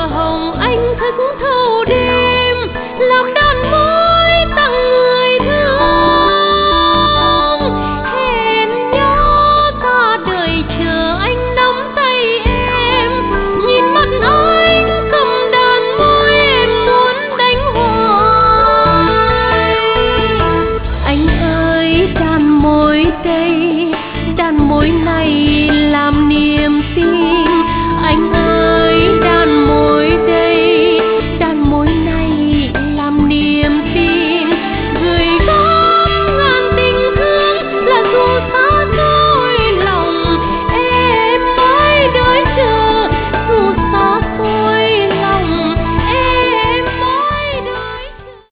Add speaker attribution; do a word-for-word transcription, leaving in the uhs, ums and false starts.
Speaker 1: lửa hồng anh thức thâu đêm, làm đàn môi tặng người thương. Hẹn nhau ta đợi chờ anh nắm tay em, nhìn mặt anh cầm đàn môi em muốn đánh hoài. Anh ơi đàn môi đây